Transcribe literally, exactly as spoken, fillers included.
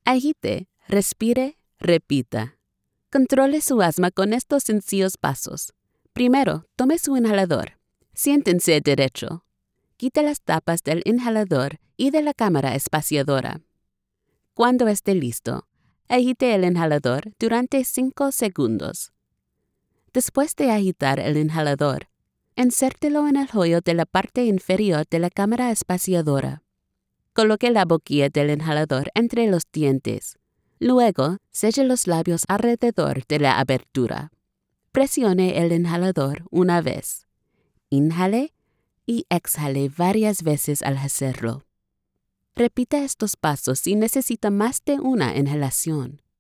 Agite, respire, repita. Controle su asma con estos sencillos pasos. Primero, tome su inhalador. Siéntense derecho. Quite las tapas del inhalador y de la cámara espaciadora. Cuando esté listo, agite el inhalador durante cinco segundos. Después de agitar el inhalador, insértelo en el hoyo de la parte inferior de la cámara espaciadora. Coloque la boquilla del inhalador entre los dientes. Luego, selle los labios alrededor de la abertura. Presione el inhalador una vez. Inhale y exhale varias veces al hacerlo. Repita estos pasos si necesita más de una inhalación.